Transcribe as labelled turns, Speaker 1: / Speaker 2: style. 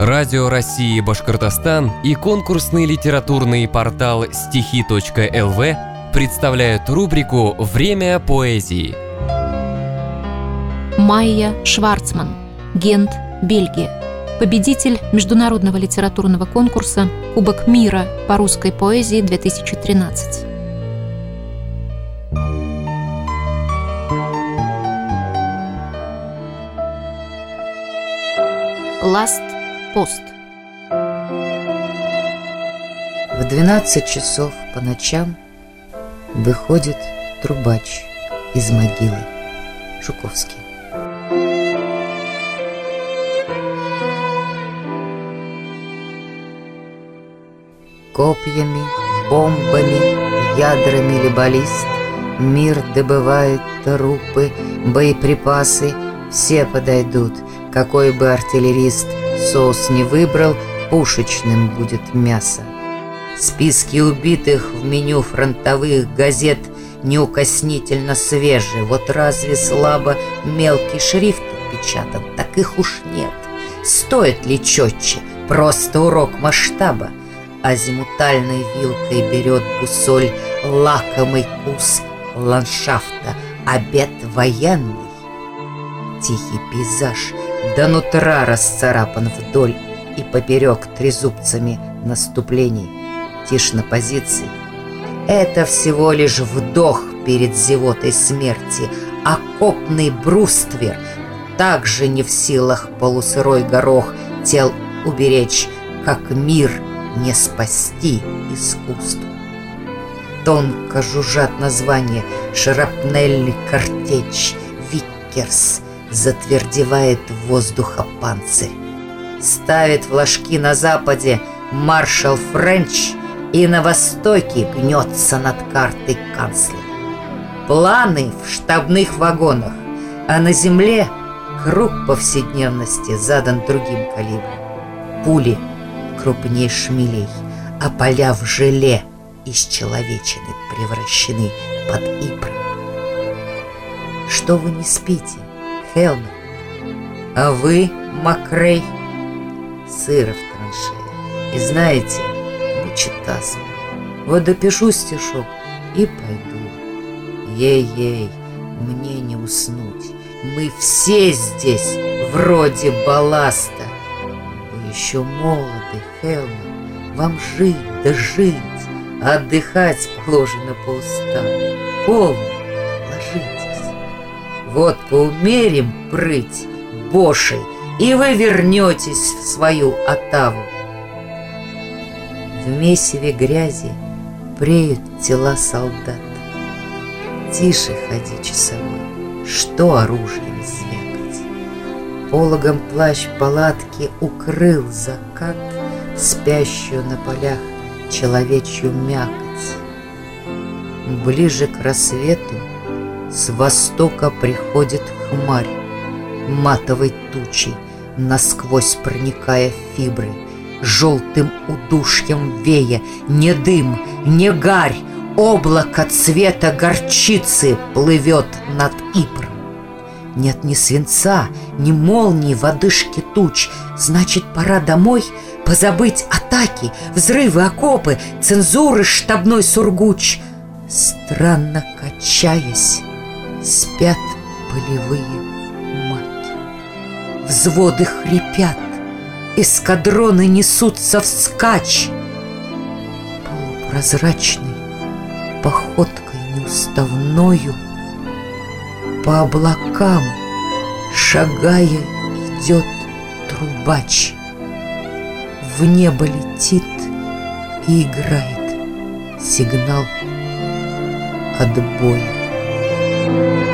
Speaker 1: Радио России Башкортостан и конкурсный литературный портал стихи.лв представляют рубрику «Время поэзии». Майя Шварцман, Гент, Бельгия. Победитель международного литературного конкурса «Кубок мира по русской поэзии 2013». Last Post.
Speaker 2: В 12 часов по ночам выходит трубач из могилы. Жуковский. Копьями, бомбами, ядрами ли баллист, мир добывает трупы, боеприпасы, все подойдут. Какой бы артиллерист соус не выбрал, пушечным будет мясо. Списки убитых в меню фронтовых газет неукоснительно свежие. Вот разве слабо мелкий шрифт печатан? Так их уж нет. Стоит ли четче? Просто урок масштаба. Азимутальной вилкой берет бусоль лакомый кус ландшафта, обед военный. Тихий пейзаж до нутра расцарапан вдоль и поперек трезубцами наступлений. Тишь на позиции. Это всего лишь вдох перед зевотой смерти. Окопный бруствер также не в силах полусырой горох тел уберечь, как мир не спасти искусству. Тонко жужжат названия: шрапнельный картечь, Виккерс, затвердевает воздуха панцирь. Ставит флажки на западе маршал Френч, и на востоке гнется над картой канцлер. Планы в штабных вагонах, а на земле круг повседневности задан другим калибром. Пули крупнее шмелей, а поля в желе из человечины превращены под Ипром. Что вы не спите, Хелмер? А вы, Макрей? Сыро в траншее. И знаете, мучит астма. Вот допишу стишок и пойду. Ей-ей, мне не уснуть. Мы все здесь вроде балласта. Вы еще молоды, Хелмер. Вам жить да жить. Отдыхать положено по уставу. Полно, ложитесь. Вот поумерим прыть бошей, и вы вернетесь в свою отаву. В месиве грязи преют тела солдат. Тише ходи, часовой, что оружием звякать? Пологом плащ палатки укрыл закат спящую на полях человечью мякоть. Ближе к рассвету с востока приходит хмарь, матовой тучей, насквозь проникая в фибры, желтым удушьем вея. Не дым, не гарь, облако цвета горчицы плывет над Ипром. Нет ни свинца, ни молнии в одышке туч. Значит, пора домой, позабыть атаки, взрывы, окопы, цензуры, штабной сургуч. Странно качаясь, спят полевые маки. Взводы хрипят, эскадроны несутся вскачь. Полупрозрачной походкой неуставною по облакам, шагая, идет трубач. В небо летит и играет сигнал отбоя.